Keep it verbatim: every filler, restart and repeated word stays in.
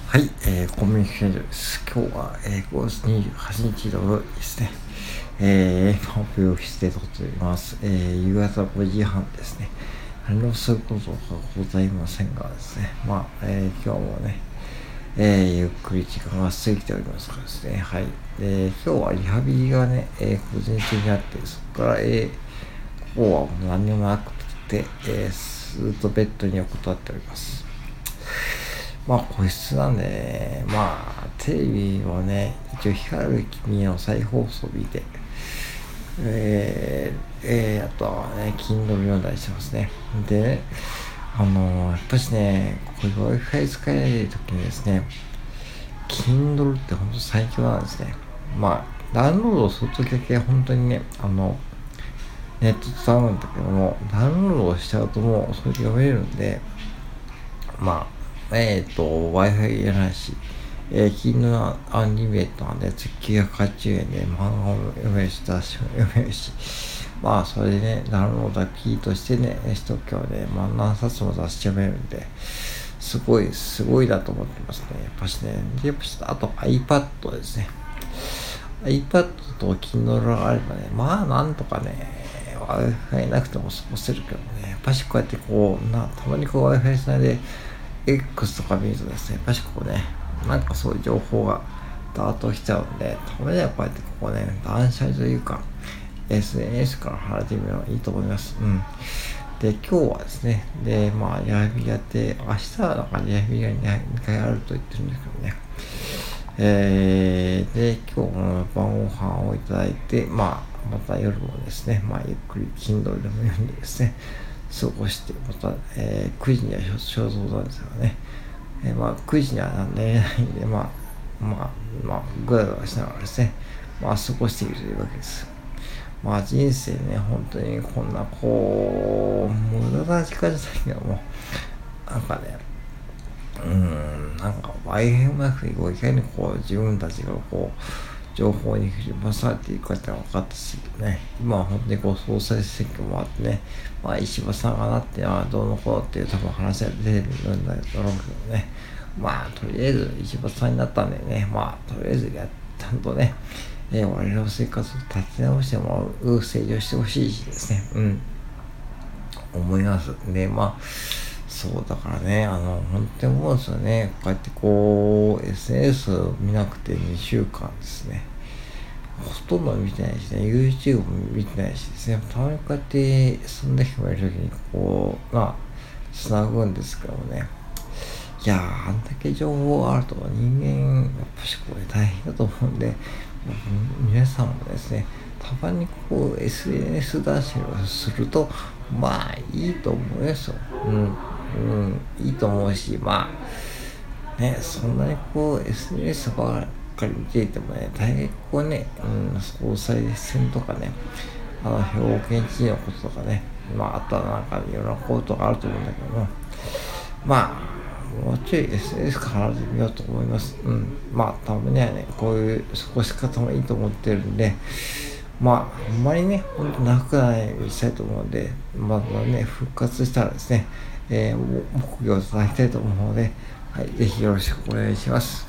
はい、えー、コンビニケーションです。今日は、えー、ごがつにじゅうはちにち土曜日ですね。えー、今、病室で撮っております。えー、夕方ごじはんですね。何もすることがございませんがですね。まあ、えー、今日もね、えー、ゆっくり時間が過ぎておりますからですね。はい。で、今日はリハビリがね、えー、午前中にあって、そこから、えー、ここはもう何もなくて、えー、ずっとベッドに横たわっております。まあ個室なんでね、まあテレビはね、一応光る君の再放送見て、えー、えー、あとはね、Kindle 読んだりしてますね。でね、あのー、やっぱしね、こういう Wi-Fi 使えない時にですね、Kindle ってほんと最強なんですね。まあ、ダウンロードするときだけ本当にね、あの、ネット使うんだけども、ダウンロードしちゃうともうそれで読めるんで、まあ、えっ、ー、と、Wi-Fi いらないし、えー、Kindle のアンリミテッドなんで、月きゅうひゃくはちじゅうえんで漫画も読めるし、雑誌も読めるし、まあ、それでね、ダウンロードキーとしてね、しときゃね、まあ、何冊も雑誌読めるんで、すごい、すごいだと思ってますね。やっぱしね、で、やっぱし、あと iPad ですね。iPad と Kindle があればね、まあ、なんとかね、Wi-Fi なくても過ごせるけどね、やっぱしこうやってこう、な、たまにこう Wi-Fi つないで、X とか見るとですね、やっぱしこうね、なんかそういう情報がダーッと来ちゃうんで、たまにはこうやってここね、断捨離というか、エスエヌエス から離れてみるのがいいと思います。うん。で、今日はですね、で、まあ、リハビリやって、明日はなんかリハビリがにかいあると言ってるんですけどね。えー、で、今日も晩ご飯をいただいて、まあ、また夜もですね、まあ、ゆっくり Kindle でも読んでですね、過ごして、また、えー、くじには肖像なんですよね。えー、まあ、くじには寝れないんで、まあ、まあ、まあ、ぐらぐらしながらですね、まあ、過ごしているというわけです。まあ、人生ね、本当にこんな、こう、無駄な時間じゃないけども、なんかね、うーん、なんか、Wi-Fi うまくいかにこう、自分たちがこう、情報に振り回されていくかって分かったしね、今は本当にこう総裁選挙もあってね、まあ石破さんがなってはどうのこうっていう多分話が出てるんだろうけどね、まあとりあえず石破さんになったんでね、まあとりあえずやちゃんとね、えー、我々の生活を立て直してもらう、政治をしてほしいしですね、うん、思います。で、まあ、そうだからね、あの、本当に思うんですよね。こうやってこう、エスエヌエス を見なくてにしゅうかんですね。ほとんど見てないしね、YouTube も見てないしですね、たまにこうやって、そんな人がいるときに、こう、まあ、繋ぐんですけどね。いやー、あんだけ情報があると人間、やっぱしこれ大変だと思うんで、皆さんもですね、たまにこう エスエヌエス 出しをすると、まあいいと思いますよ。うん、うん、いいと思うし、まあ、ね、そんなにこう エスエヌエス ばっかり見ていてもね、大概こうね、うん、総裁選とかね、あの、兵庫県知事のこととかね、まあ、あとはなんかいろんなことがあると思うんだけども、まあ、もうちょい エスエヌエス から離れてみようと思います。うん。まあ、たまにはね、こういう過ごし方もいいと思ってるんで、まあ、あんまりね、ほんと長くないようにしたいと思うんで、またね、復活したらですね、えー、木魚を叩きたいと思うので、はい、ぜひよろしくお願いします。